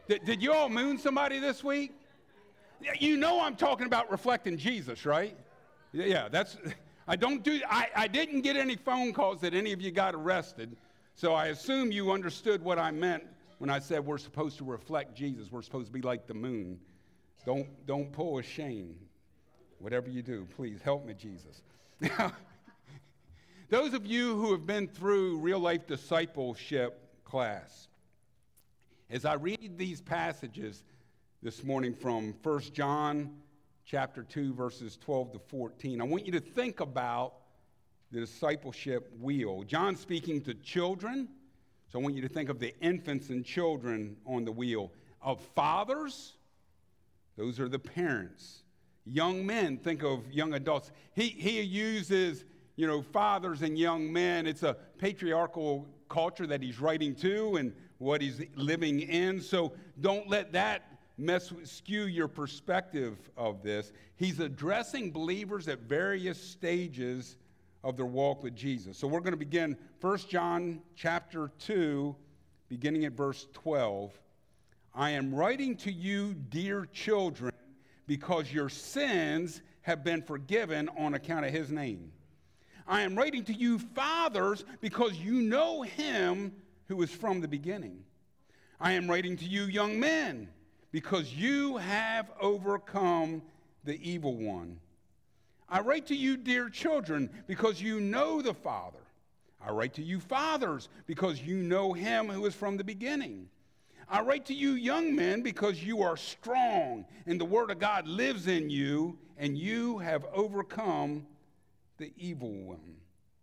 Did you all moon somebody this week? You know I'm talking about reflecting Jesus, right? Yeah, I didn't get any phone calls that any of you got arrested, so I assume you understood what I meant when I said we're supposed to reflect Jesus. We're supposed to be like the moon. Don't pull a Shane. Whatever you do, please help me, Jesus. Now, those of you who have been through real-life discipleship class, as I read these passages this morning from 1 John chapter 2, verses 12 to 14, I want you to think about the discipleship wheel. John's speaking to children, so I want you to think of the infants and children on the wheel. Of fathers, those are the parents. Young men, think of young adults. He uses, fathers and young men. It's a patriarchal culture that he's writing to and what he's living in. So don't let that skew your perspective of this. He's addressing believers at various stages of their walk with Jesus. So we're going to begin 1 John chapter 2, beginning at verse 12. I am writing to you, dear children, because your sins have been forgiven on account of his name. I am writing to you, fathers, because you know him who is from the beginning. I am writing to you, young men, because you have overcome the evil one. I write to you, dear children, because you know the Father. I write to you, fathers, because you know him who is from the beginning. I write to you, young men, because you are strong, and the word of God lives in you, and you have overcome the evil one.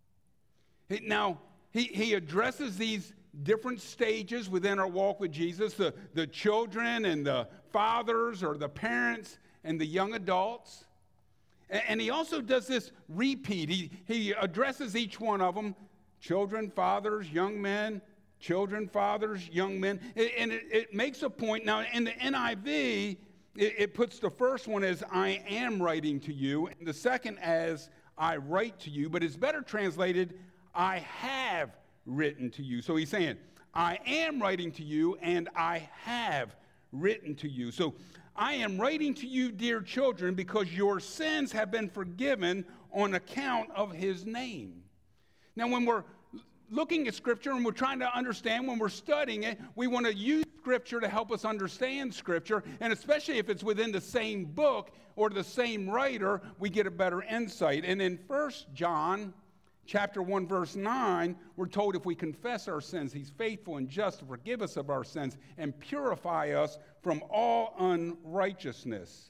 Now, he addresses these different stages within our walk with Jesus, the children and the fathers or the parents and the young adults. And he also does this repeat. He addresses each one of them, children, fathers, young men, children, fathers, young men. And it makes a point. Now, in the NIV, it puts the first one as I am writing to you, and the second as I write to you, but it's better translated, I have written to you. So he's saying, I am writing to you, and I have written to you. So I am writing to you, dear children, because your sins have been forgiven on account of his name. Now, when we're looking at Scripture and we're trying to understand, when we're studying it, we want to use Scripture to help us understand Scripture, and especially if it's within the same book or the same writer, we get a better insight. And in 1 John chapter 1, verse 9, we're told if we confess our sins, he's faithful and just to forgive us of our sins and purify us from all unrighteousness.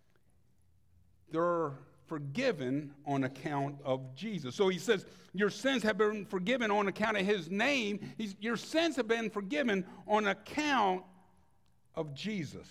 They're forgiven on account of Jesus. So he says, your sins have been forgiven on account of his name. Your sins have been forgiven on account of Jesus.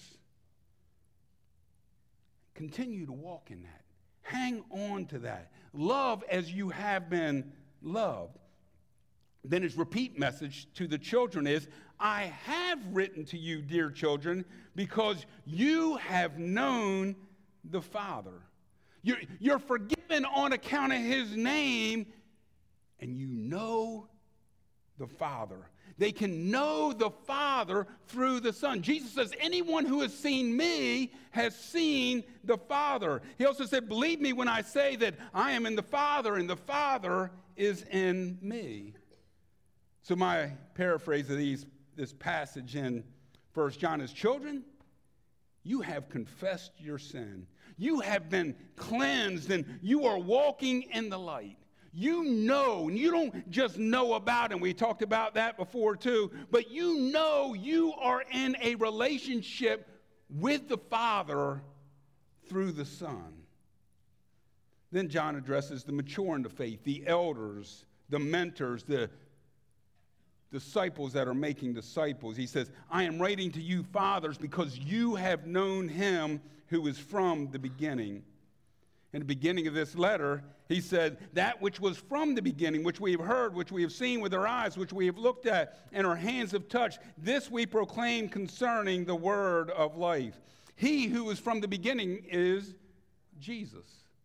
Continue to walk in that. Hang on to that. Love as you have been loved. Then his repeat message to the children is, I have written to you, dear children, because you have known the Father. You're forgiven on account of his name, and you know the Father. They can know the Father through the Son. Jesus says, anyone who has seen me has seen the Father. He also said, believe me when I say that I am in the Father, and the Father is in me. So my paraphrase of this passage in 1 John is, children, you have confessed your sin. You have been cleansed, and you are walking in the light. You know, and you don't just know about, and we talked about that before too, but you know you are in a relationship with the Father through the Son. Then John addresses the mature in the faith, the elders, the mentors, the disciples that are making disciples. He says, I am writing to you, fathers, because you have known him who is from the beginning. In the beginning of this letter, he said, that which was from the beginning, which we have heard, which we have seen with our eyes, which we have looked at, and our hands have touched, this we proclaim concerning the word of life. He who is from the beginning is Jesus.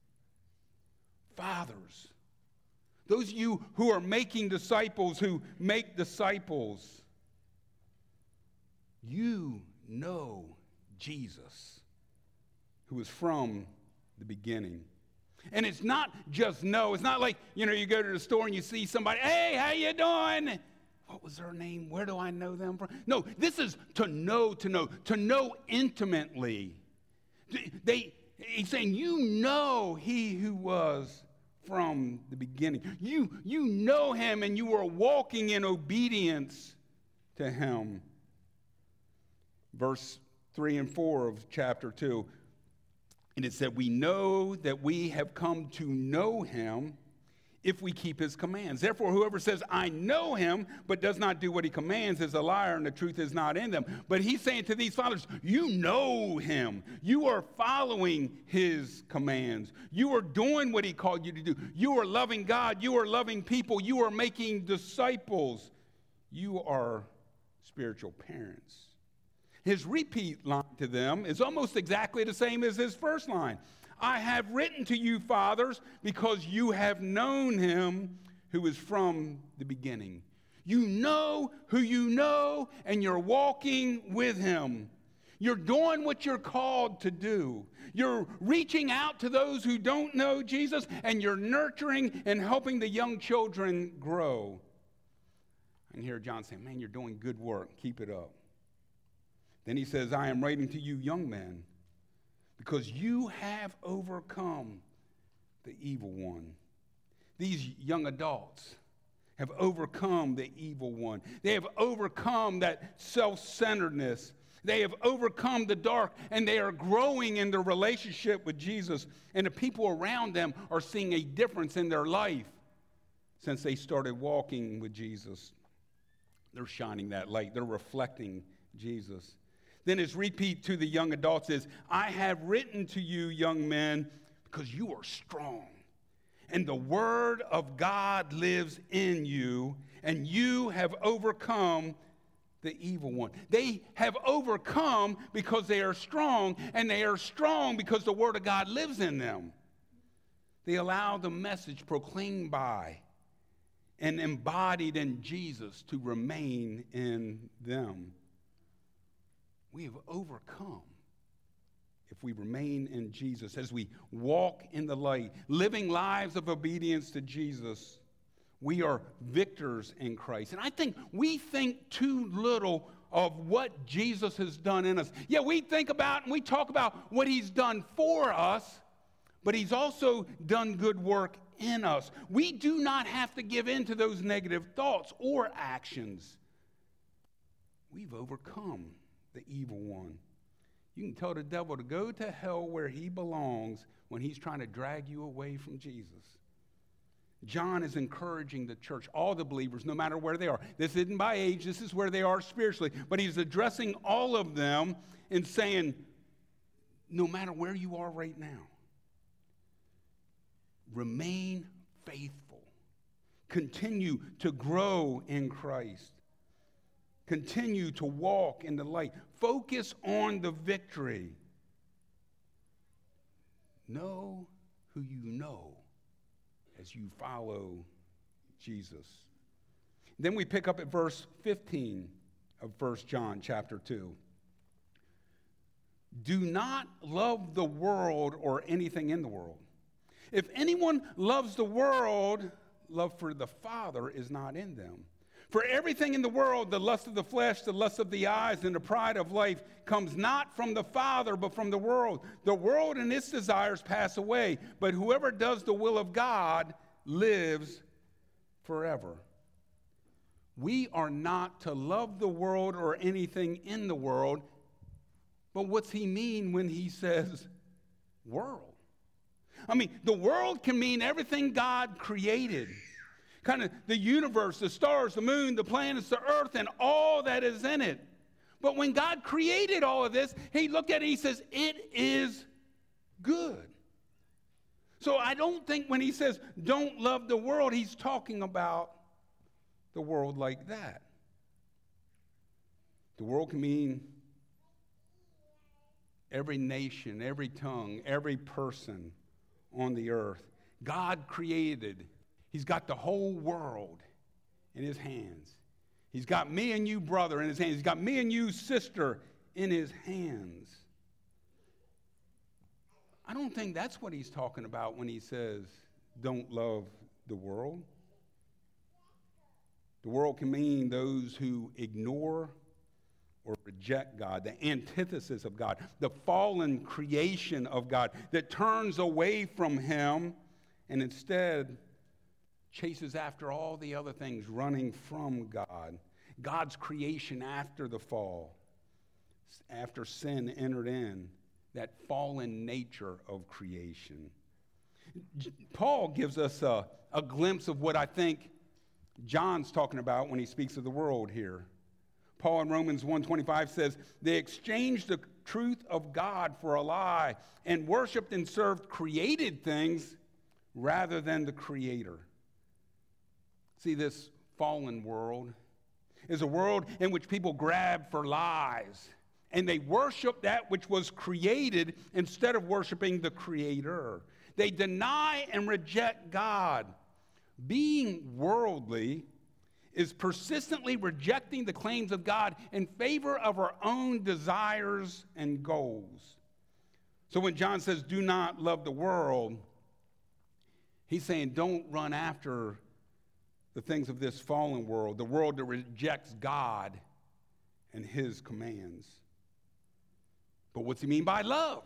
Fathers, those of you who are making disciples, who make disciples, you know Jesus, who was from the beginning. And it's not just know. It's not like, you go to the store and you see somebody, hey, how you doing? What was their name? Where do I know them from? No, this is to know intimately. He's saying, you know he who was from the beginning. You know him, and you are walking in obedience to him. Verse 3 and 4 of chapter 2. And it said, we know that we have come to know him if we keep his commands. Therefore, whoever says, I know him, but does not do what he commands is a liar, and the truth is not in them. But he's saying to these fathers, you know him. You are following his commands. You are doing what he called you to do. You are loving God. You are loving people. You are making disciples. You are spiritual parents. His repeat line to them is almost exactly the same as his first line. I have written to you, fathers, because you have known him who is from the beginning. You know who you know, and you're walking with him. You're doing what you're called to do. You're reaching out to those who don't know Jesus, and you're nurturing and helping the young children grow. And here John saying, man, you're doing good work. Keep it up. Then he says, I am writing to you, young men, because you have overcome the evil one. These young adults have overcome the evil one. They have overcome that self-centeredness. They have overcome the dark, and they are growing in their relationship with Jesus. And the people around them are seeing a difference in their life since they started walking with Jesus. They're shining that light. They're reflecting Jesus. Then his repeat to the young adults is, I have written to you, young men, because you are strong. And the word of God lives in you, and you have overcome the evil one. They have overcome because they are strong, and they are strong because the word of God lives in them. They allow the message proclaimed by and embodied in Jesus to remain in them. We have overcome if we remain in Jesus. As we walk in the light, living lives of obedience to Jesus, we are victors in Christ. And I think we think too little of what Jesus has done in us. Yeah, we think about and we talk about what he's done for us, but he's also done good work in us. We do not have to give in to those negative thoughts or actions. We've overcome the evil one. You can tell the devil to go to hell where he belongs when he's trying to drag you away from Jesus. John is encouraging the church, all the believers, no matter where they are. This isn't by age, this is where they are spiritually. But he's addressing all of them and saying, no matter where you are right now, remain faithful. Continue to grow in Christ. Continue to walk in the light. Focus on the victory. Know who you know as you follow Jesus. Then we pick up at verse 15 of 1 John chapter 2. Do not love the world or anything in the world. If anyone loves the world, love for the Father is not in them. For everything in the world, the lust of the flesh, the lust of the eyes, and the pride of life comes not from the Father, but from the world. The world and its desires pass away, but whoever does the will of God lives forever. We are not to love the world or anything in the world, but what's he mean when he says world? I mean, the world can mean everything God created. Kind of the universe, the stars, the moon, the planets, the earth, and all that is in it. But when God created all of this, he looked at it and he says, it is good. So I don't think when he says, don't love the world, he's talking about the world like that. The world can mean every nation, every tongue, every person on the earth. God created. He's got the whole world in his hands. He's got me and you, brother, in his hands. He's got me and you, sister, in his hands. I don't think that's what he's talking about when he says, don't love the world. The world can mean those who ignore or reject God, the antithesis of God, the fallen creation of God that turns away from him and instead chases after all the other things, running from God. God's creation after the fall, after sin entered in, that fallen nature of creation. Paul gives us a glimpse of what I think John's talking about when he speaks of the world here. Paul in Romans 1:25 says, they exchanged the truth of God for a lie and worshiped and served created things rather than the Creator. See, this fallen world is a world in which people grab for lies, and they worship that which was created instead of worshiping the Creator. They deny and reject God. Being worldly is persistently rejecting the claims of God in favor of our own desires and goals. So when John says, do not love the world, he's saying don't run after the things of this fallen world, the world that rejects God and his commands. But what's he mean by love?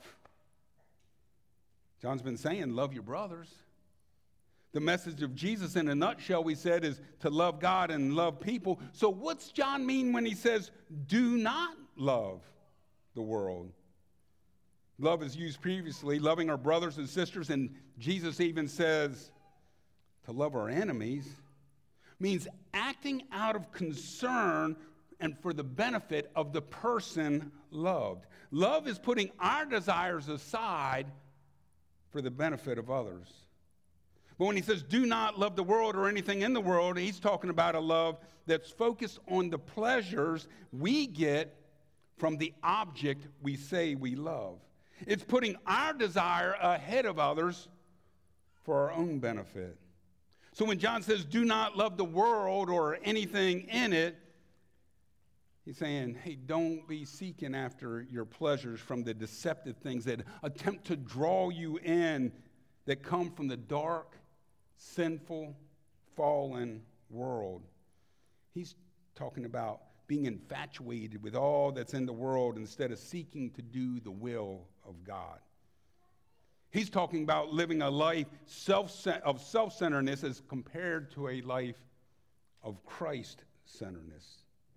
John's been saying, love your brothers. The message of Jesus in a nutshell, we said, is to love God and love people. So what's John mean when he says, do not love the world? Love is used previously, loving our brothers and sisters, and Jesus even says to love our enemies means acting out of concern and for the benefit of the person loved. Love is putting our desires aside for the benefit of others. But when he says, do not love the world or anything in the world, he's talking about a love that's focused on the pleasures we get from the object we say we love. It's putting our desire ahead of others for our own benefit. So when John says, do not love the world or anything in it, he's saying, hey, don't be seeking after your pleasures from the deceptive things that attempt to draw you in, that come from the dark, sinful, fallen world. He's talking about being infatuated with all that's in the world instead of seeking to do the will of God. He's talking about living a life of self-centeredness as compared to a life of Christ-centeredness.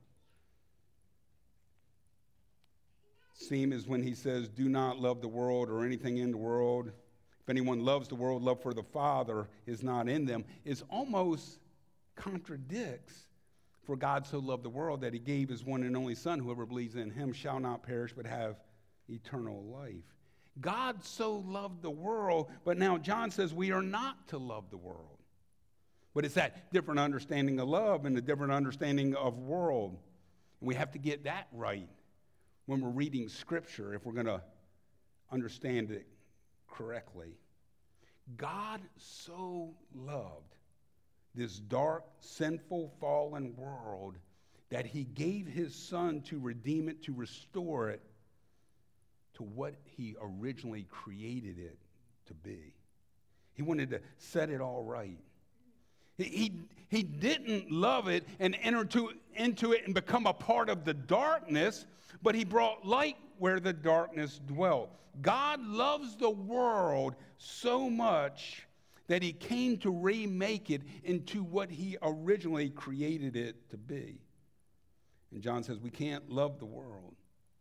Same as when he says, do not love the world or anything in the world. If anyone loves the world, love for the Father is not in them. It almost contradicts, for God so loved the world that he gave his one and only Son. Whoever believes in him shall not perish but have eternal life. God so loved the world, but now John says we are not to love the world. But it's that different understanding of love and a different understanding of world. And we have to get that right when we're reading Scripture if we're going to understand it correctly. God so loved this dark, sinful, fallen world that he gave his Son to redeem it, to restore it to what he originally created it to be. He wanted to set it all right. He didn't love it and enter into it and become a part of the darkness, but he brought light where the darkness dwelt. God loves the world so much that he came to remake it into what he originally created it to be. And John says we can't love the world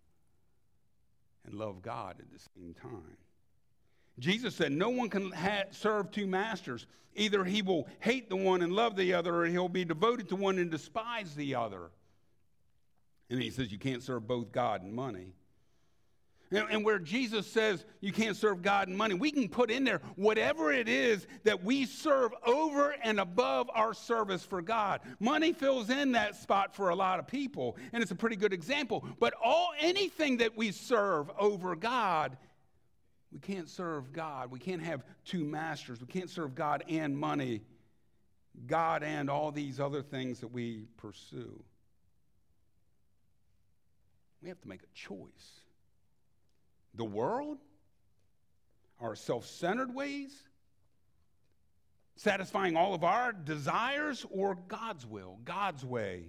and love God at the same time. Jesus said no one can serve two masters. Either he will hate the one and love the other, or he'll be devoted to one and despise the other. And he says you can't serve both God and money. And where Jesus says you can't serve God and money, we can put in there whatever it is that we serve over and above our service for God. Money fills in that spot for a lot of people, and it's a pretty good example. But anything that we serve over God, we can't serve God. We can't have two masters. We can't serve God and money, God and all these other things that we pursue. We have to make a choice. The world, our self-centered ways, satisfying all of our desires, or God's will, God's way.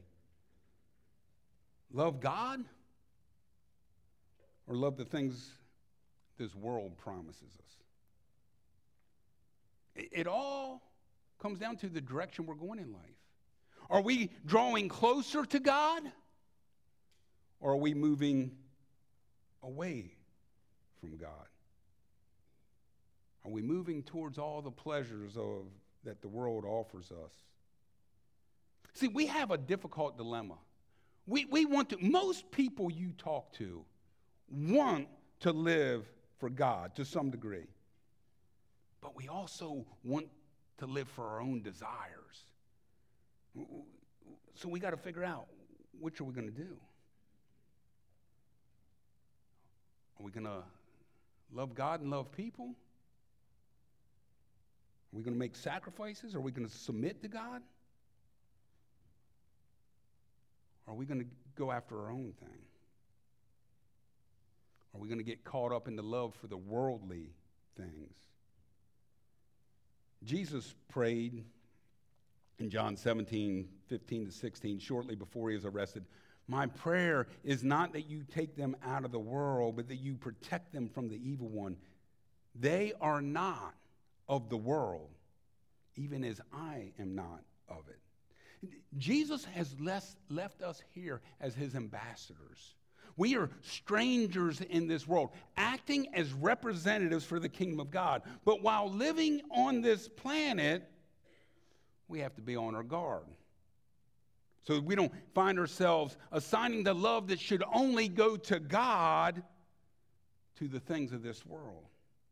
Love God or love the things this world promises us. It all comes down to the direction we're going in life. Are we drawing closer to God, or are we moving away from God? Are we moving towards all the pleasures that the world offers us? See, we have a difficult dilemma. We want to, most people you talk to want to live for God to some degree. But we also want to live for our own desires. So we got to figure out, which are we going to do? Are we going to love God and love people? Are we going to make sacrifices? Are we going to submit to God? Or are we going to go after our own thing? Are we going to get caught up in the love for the worldly things? Jesus prayed in John 17:15-16, shortly before he was arrested, "My prayer is not that you take them out of the world, but that you protect them from the evil one. They are not of the world, even as I am not of it." Jesus has left us here as his ambassadors. We are strangers in this world, acting as representatives for the kingdom of God. But while living on this planet, we have to be on our guard, so that we don't find ourselves assigning the love that should only go to God to the things of this world.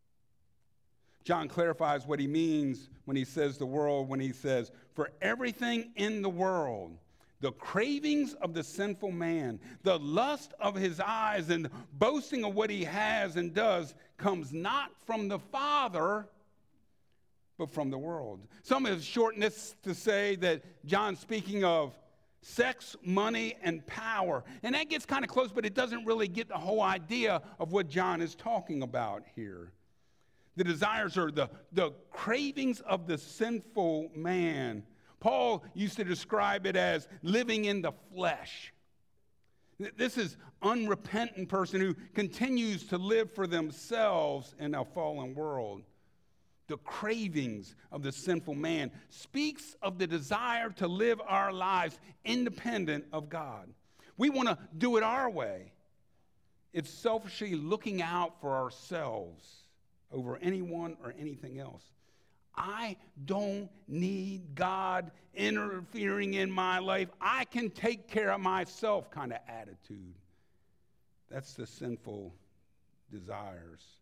John clarifies what he means when he says the world, when he says, "For everything in the world, the cravings of the sinful man, the lust of his eyes, and boasting of what he has and does, comes not from the Father, but from the world." Some have shortened this to say that John's speaking of sex, money, and power. And that gets kind of close, but it doesn't really get the whole idea of what John is talking about here. The desires are the cravings of the sinful man. Paul used to describe it as living in the flesh. This is unrepentant person who continues to live for themselves in a fallen world. The cravings of the sinful man speaks of the desire to live our lives independent of God. We want to do it our way. It's selfishly looking out for ourselves over anyone or anything else. I don't need God interfering in my life. I can take care of myself kind of attitude. That's the sinful desires.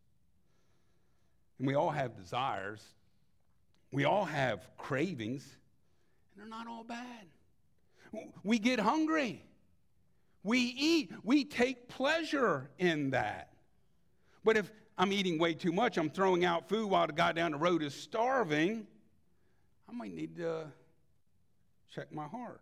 And we all have desires. We all have cravings, and they're not all bad. We get hungry. We eat. We take pleasure in that. But if I'm eating way too much, I'm throwing out food while the guy down the road is starving, I might need to check my heart.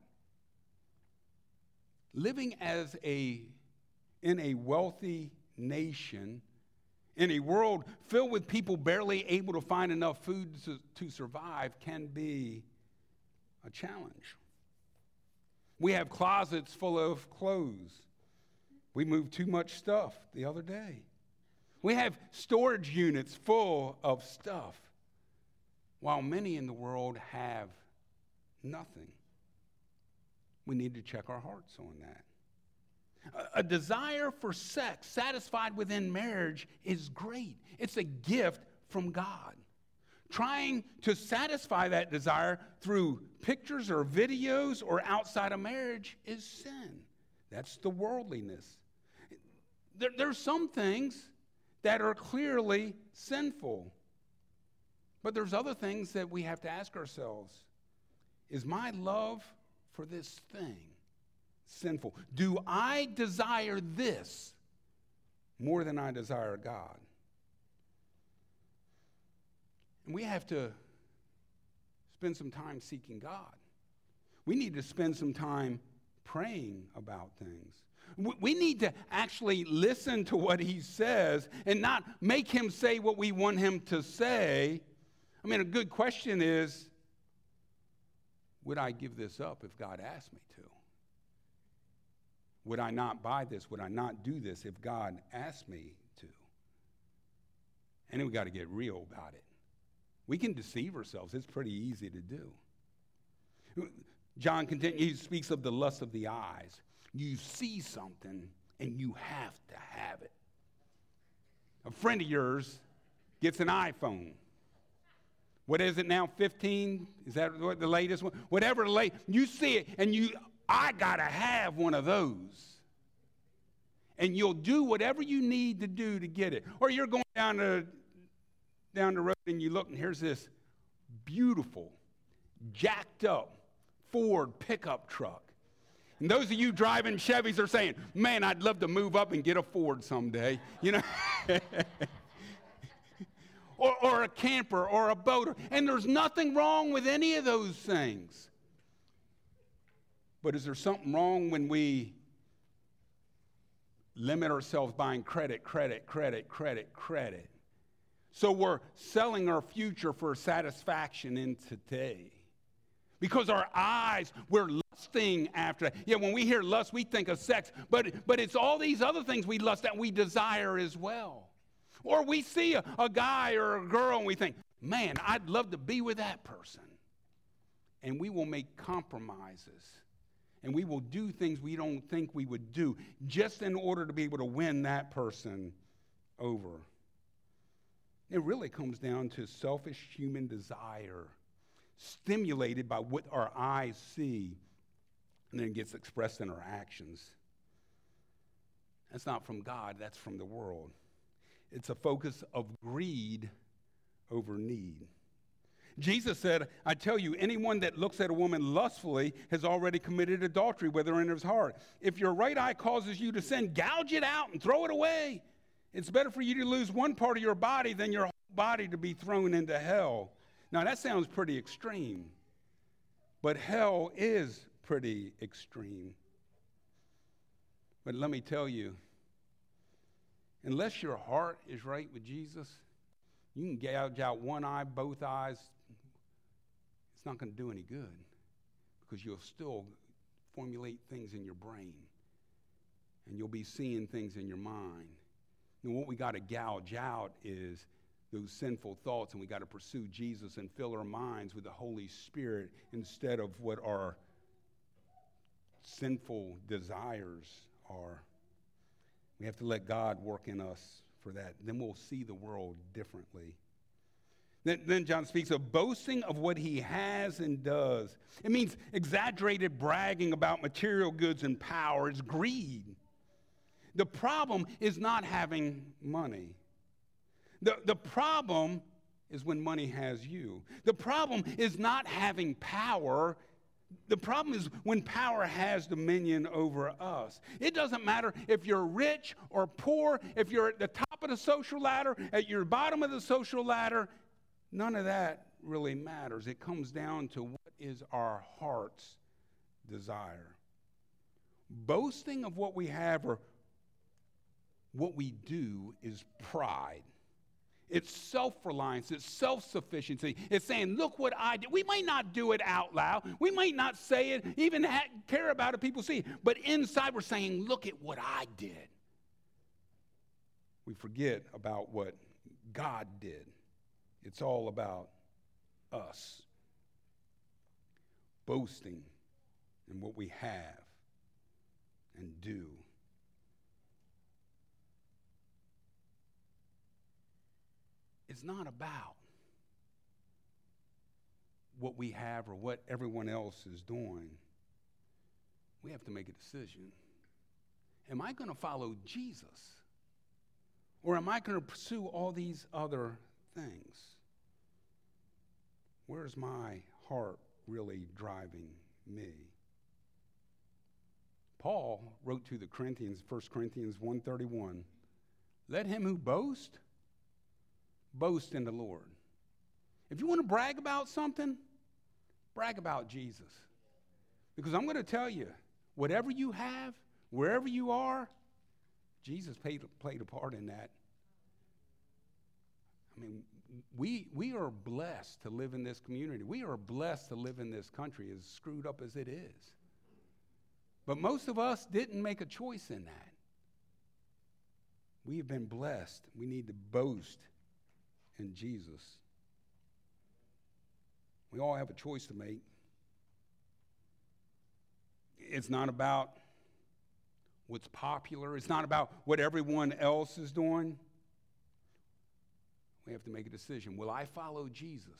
Living in a wealthy nation, in a world filled with people barely able to find enough food to survive, can be a challenge. We have closets full of clothes. We moved too much stuff the other day. We have storage units full of stuff, while many in the world have nothing. We need to check our hearts on that. A desire for sex satisfied within marriage is great. It's a gift from God. Trying to satisfy that desire through pictures or videos or outside of marriage is sin. That's the worldliness. There's some things that are clearly sinful. But there's other things that we have to ask ourselves. Is my love for this thing sinful? Do I desire this more than I desire God? And we have to spend some time seeking God. We need to spend some time praying about things. We need to actually listen to what he says and not make him say what we want him to say. I mean, a good question is, would I give this up if God asked me to? Would I not buy this? Would I not do this if God asked me to? And then we got to get real about it. We can deceive ourselves. It's pretty easy to do. John continues, he speaks of the lust of the eyes. You see something and you have to have it. A friend of yours gets an iPhone. What is it now, 15? Is that what the latest one? Whatever the latest, you see it and I got to have one of those. And you'll do whatever you need to do to get it. Or you're going down the road and you look and here's this beautiful, jacked up Ford pickup truck. And those of you driving Chevys are saying, man, I'd love to move up and get a Ford someday. You know? or a camper or a boater. And there's nothing wrong with any of those things. But is there something wrong when we limit ourselves buying credit? So we're selling our future for satisfaction in today. Because our eyes, we're lusting after. Yeah, when we hear lust, we think of sex. But it's all these other things we lust that we desire as well. Or we see a guy or a girl and we think, man, I'd love to be with that person. And we will make compromises. And we will do things we don't think we would do just in order to be able to win that person over. It really comes down to selfish human desire, stimulated by what our eyes see, and then gets expressed in our actions. That's not from God, that's from the world. It's a focus of greed over need. Jesus said, I tell you, anyone that looks at a woman lustfully has already committed adultery with her in his heart. If your right eye causes you to sin, gouge it out and throw it away. It's better for you to lose one part of your body than your whole body to be thrown into hell. Now, that sounds pretty extreme, but hell is pretty extreme. But let me tell you, unless your heart is right with Jesus, you can gouge out one eye, both eyes. It's not going to do any good because you'll still formulate things in your brain and you'll be seeing things in your mind. And what we got to gouge out is those sinful thoughts, and we got to pursue Jesus and fill our minds with the Holy Spirit instead of what our sinful desires are. We have to let God work in us for that. Then we'll see the world differently. Then John speaks of boasting of what he has and does. It means exaggerated bragging about material goods and power. It's greed. The problem is not having money. The problem is when money has you. The problem is not having power. The problem is when power has dominion over us. It doesn't matter if you're rich or poor, if you're at the top of the social ladder, at your bottom of the social ladder. None of that really matters. It comes down to what is our heart's desire. Boasting of what we have or what we do is pride. It's self-reliance. It's self-sufficiency. It's saying, look what I did. We might not do it out loud. We might not say it, even care about it. People see it. But inside we're saying, look at what I did. We forget about what God did. It's all about us. Boasting in what we have and do. It's not about what we have or what everyone else is doing. We have to make a decision. Am I going to follow Jesus? Or am I going to pursue all these other things? Where's my heart really driving me? Paul wrote to the Corinthians, 1 Corinthians 1:31, let him who boast in the Lord. If you want to brag about something, brag about Jesus. Because I'm going to tell you, whatever you have, Wherever you are, Jesus played a part in that. I mean, we are blessed to live in this community. We are blessed to live in this country, as screwed up as it is. But most of us didn't make a choice in that. We have been blessed. We need to boast in Jesus. We all have a choice to make. It's not about what's popular. It's not about what everyone else is doing. We have to make a decision. Will I follow Jesus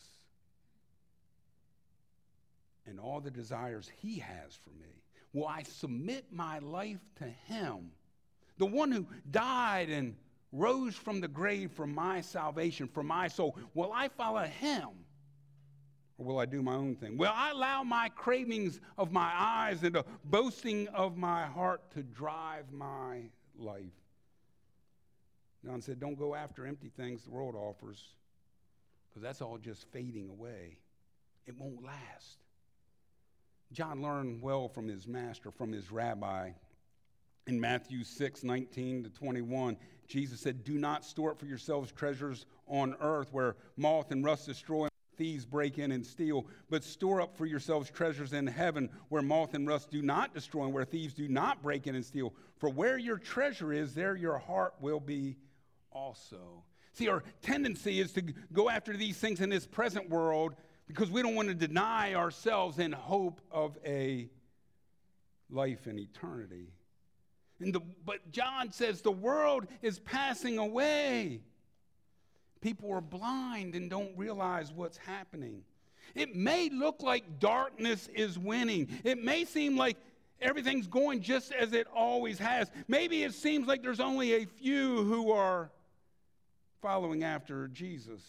and all the desires he has for me? Will I submit my life to him, the one who died and rose from the grave for my salvation, for my soul? Will I follow him, or will I do my own thing? Will I allow my cravings of my eyes and the boasting of my heart to drive my life? John said, don't go after empty things the world offers, because that's all just fading away. It won't last. John learned well from his master, from his rabbi. In Matthew 6:19-21, Jesus said, do not store up for yourselves treasures on earth where moth and rust destroy and thieves break in and steal, but store up for yourselves treasures in heaven where moth and rust do not destroy and where thieves do not break in and steal. For where your treasure is, there your heart will be also. See, our tendency is to go after these things in this present world because we don't want to deny ourselves in hope of a life in eternity. But John says the world is passing away. People are blind and don't realize what's happening. It may look like darkness is winning. It may seem like everything's going just as it always has. Maybe it seems like there's only a few who are following after Jesus.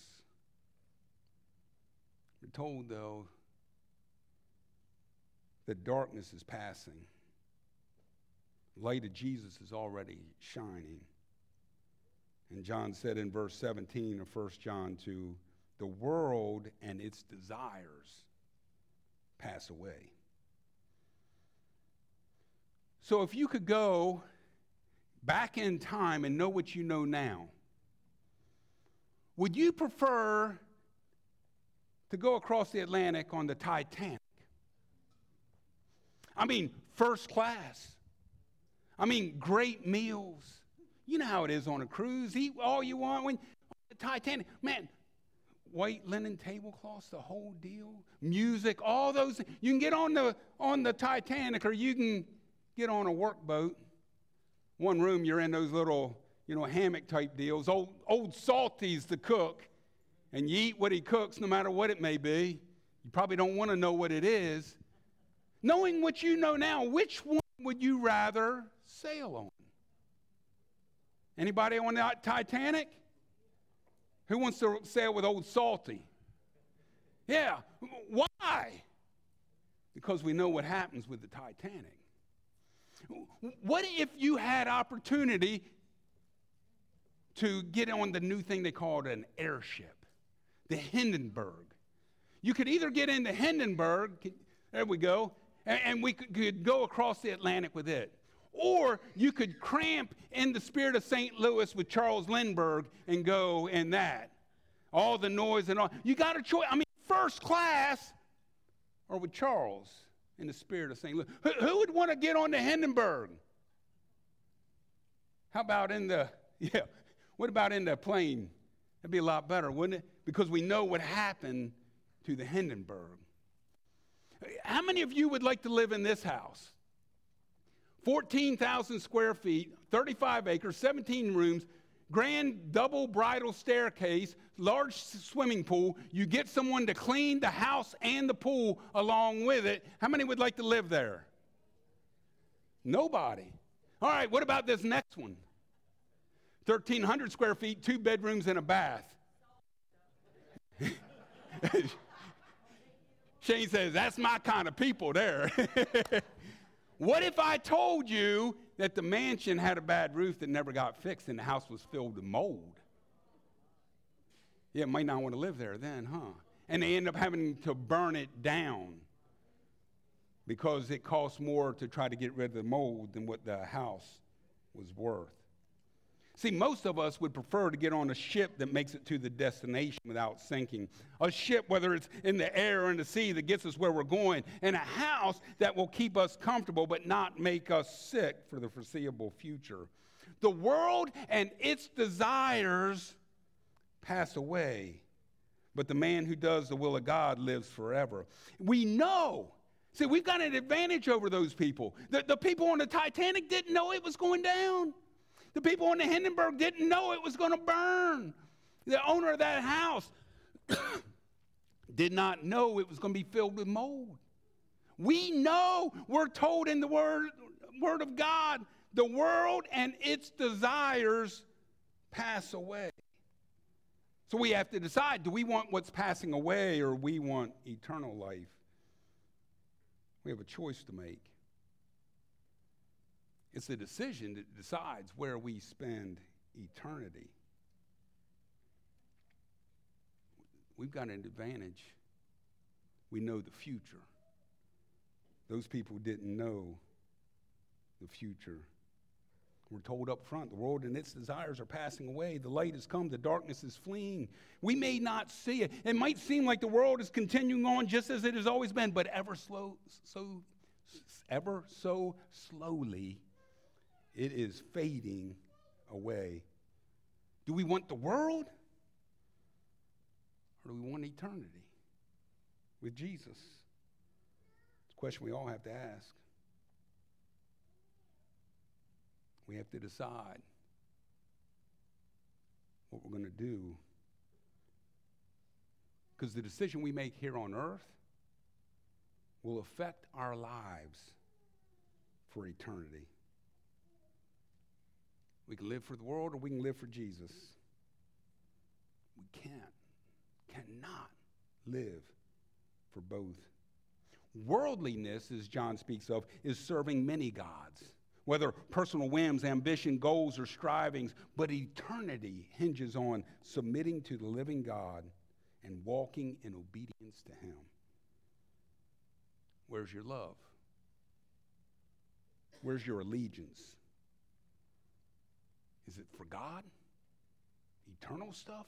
We're told, though, that darkness is passing. The light of Jesus is already shining. And John said in verse 17 of 1 John 2, the world and its desires pass away. So if you could go back in time and know what you know now, would you prefer to go across the Atlantic on the Titanic? I mean, first class. I mean, great meals. You know how it is on a cruise. Eat all you want. When the Titanic, man, white linen tablecloths, the whole deal, music, all those things. You can get on the Titanic, or you can get on a workboat. One room, you're in those little, hammock type deals. Old Salty's the cook, and you eat what he cooks, no matter what it may be. You probably don't want to know what it is. Knowing what you know now, which one would you rather sail on? Anybody on the Titanic? Who wants to sail with Old Salty? Yeah. Why? Because we know what happens with the Titanic. What if you had opportunity to get on the new thing they called an airship, the Hindenburg? You could either get into Hindenburg, there we go, and we could go across the Atlantic with it. Or you could cramp in the Spirit of St. Louis with Charles Lindbergh and go in that. All the noise and all. You got a choice. I mean, first class or with Charles in the Spirit of St. Louis. Who would want to get on the Hindenburg? How about what about in the plane? That'd be a lot better, wouldn't it? Because we know what happened to the Hindenburg. How many of you would like to live in this house? 14,000 square feet, 35 acres, 17 rooms, grand double bridal staircase, large swimming pool. You get someone to clean the house and the pool along with it. How many would like to live there? Nobody. All right, what about this next one? 1,300 square feet, 2 bedrooms and a bath. Shane says, that's my kind of people there. What if I told you that the mansion had a bad roof that never got fixed and the house was filled with mold? Yeah, might not want to live there then, huh? And they end up having to burn it down because it cost more to try to get rid of the mold than what the house was worth. See, most of us would prefer to get on a ship that makes it to the destination without sinking. A ship, whether it's in the air or in the sea, that gets us where we're going. And a house that will keep us comfortable but not make us sick for the foreseeable future. The world and its desires pass away, but the man who does the will of God lives forever. We know. See, we've got an advantage over those people. The people on the Titanic didn't know it was going down. The people on the Hindenburg didn't know it was going to burn. The owner of that house did not know it was going to be filled with mold. We know, we're told in the word of God, the world and its desires pass away. So we have to decide, do we want what's passing away or we want eternal life? We have a choice to make. It's a decision that decides where we spend eternity. We've got an advantage. We know the future. Those people didn't know the future. We're told up front, the world and its desires are passing away. The light has come, the darkness is fleeing. We may not see it. It might seem like the world is continuing on just as it has always been, but ever so slowly, it is fading away. Do we want the world? Or do we want eternity with Jesus? It's a question we all have to ask. We have to decide what we're going to do. Because the decision we make here on earth will affect our lives for eternity. We can live for the world or we can live for Jesus. We cannot live for both. Worldliness, as John speaks of, is serving many gods, whether personal whims, ambition, goals, or strivings, but eternity hinges on submitting to the living God and walking in obedience to Him. Where's your love? Where's your allegiance? Is it for God? Eternal stuff?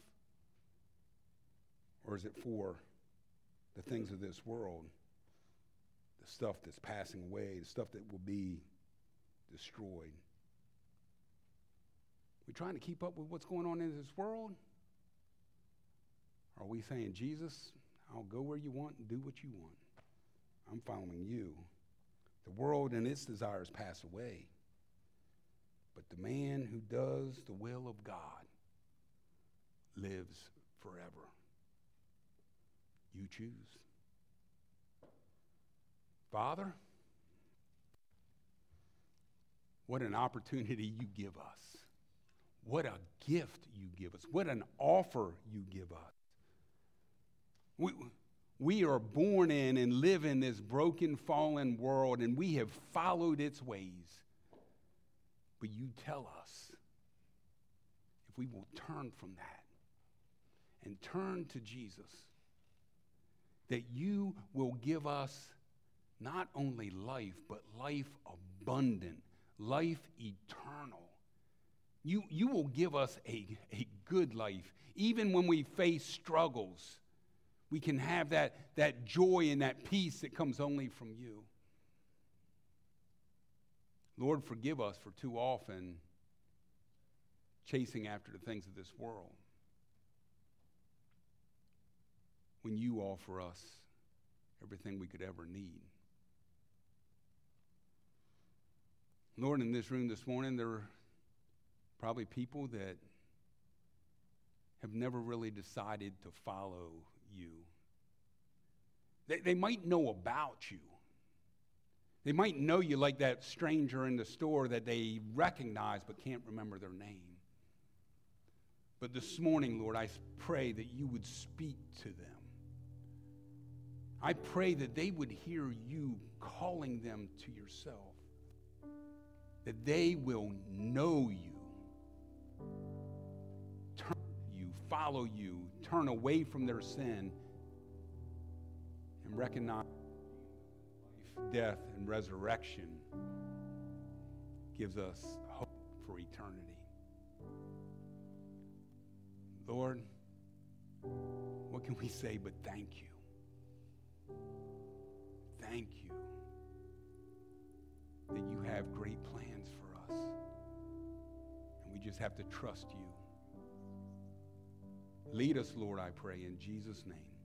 Or is it for the things of this world? The stuff that's passing away, the stuff that will be destroyed. We trying to keep up with what's going on in this world? Are we saying, Jesus, I'll go where you want and do what you want. I'm following you. The world and its desires pass away. But the man who does the will of God lives forever. You choose. Father, what an opportunity you give us. What a gift you give us. What an offer you give us. We are born in and live in this broken, fallen world, and we have followed its ways. But you tell us if we will turn from that and turn to Jesus, that you will give us not only life, but life abundant, life eternal. You will give us a good life. Even when we face struggles, we can have that joy and that peace that comes only from you. Lord, forgive us for too often chasing after the things of this world, when you offer us everything we could ever need. Lord, in this room this morning, there are probably people that have never really decided to follow you. They might know about you. They might know you like that stranger in the store that they recognize but can't remember their name. But this morning, Lord, I pray that you would speak to them. I pray that they would hear you calling them to yourself, that they will know you, turn to you, follow you, turn away from their sin, and recognize life death, and resurrection gives us hope for eternity. Lord, what can we say but thank you? Thank you that you have great plans for us. And we just have to trust you. Lead us, Lord, I pray, in Jesus' name.